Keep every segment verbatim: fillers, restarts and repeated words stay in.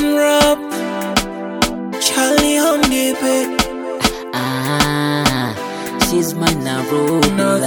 Ken Rap, Charlie on the beat. Ah, she's my Naruto.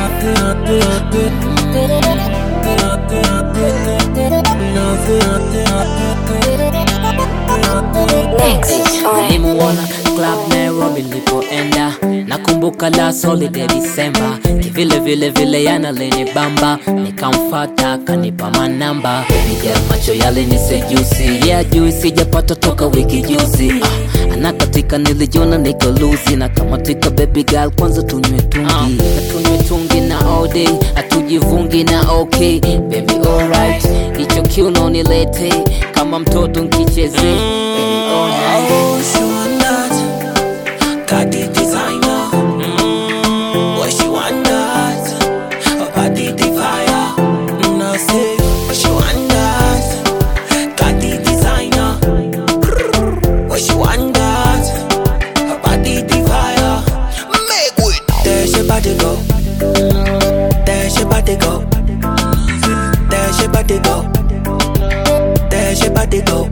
Nilimuona club Nairobi nilipoenda, nakumbuka last holiday December. Kivile vile vile yana leni bamba, nikamfata kanipa manamba. Nija macho yale ni sejusi, yeah juicy sijapata toka wiki juzi. Ah, anakatika nilijona niko luzi, na kama tika baby girl kwanza tunywe tungi. uh, na tunywe tungi na all day, atujivungi na okay baby alright. Icho kiuno nilete kama mtoto nkicheze baby alright. Oh, she want that, got the designer. Mm. What she want that, her body the fire. Mm, I say, what she want that, got the designer. Brrr. What she want that, her body the fire. Make way. There she body go, there she body go, there she body go, there she body go.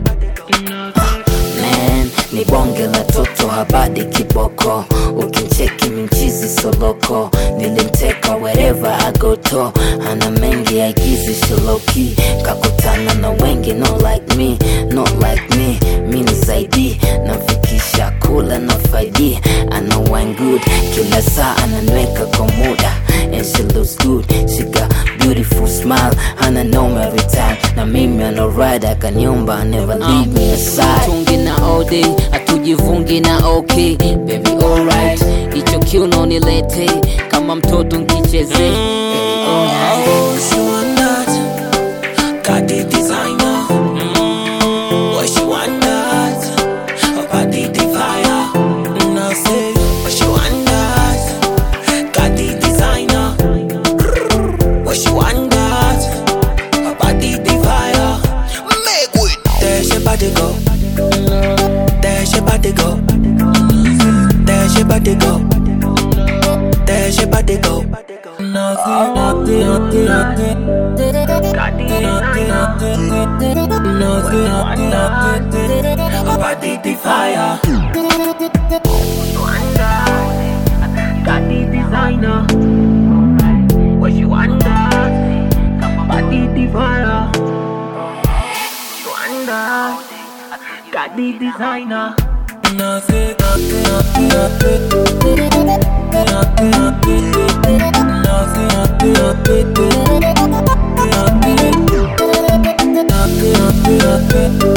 Ni bonge la toto habadi kiboko, ukincheki mchizi soloko. Nilimteka wherever I go to, ana mengi aigizi shiloki. Kakutana na wengi not like me, not like me. Mini zaidi, nafikisha kula na faidi. Ana wine good, kila saa ananweka kwa muda. And she looks good, she got beautiful smile. Ana know me every time, na mimi ana ride akanyumba, never leave me aside. Tungi na all day, atujivungi na okay baby alright. Icho kiuno nilete kama mtoto nkicheze baby alright. Oh, she want that, got the designer. Mm. What she want that, her body the fire. Mm, I say, what she want that, got the designer. Brrr. What she want that, her body the fire. Make way. There she body go, there she body go, there she body go, there she body go. Nothing, nothing, nothing, nothing. Nothing, nothing, nothing, nothing. Her body the fire. Got the designer. What you want that? Her body the fire. You want that? Got the designer. Nothing, nothing, nothing, nothing. Nothing, nothing, nothing. Nothing, nothing, nothing. Nothing, nothing, nothing.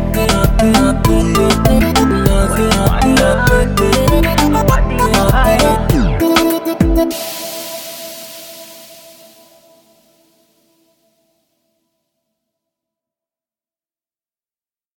Nothing, nothing, nothing.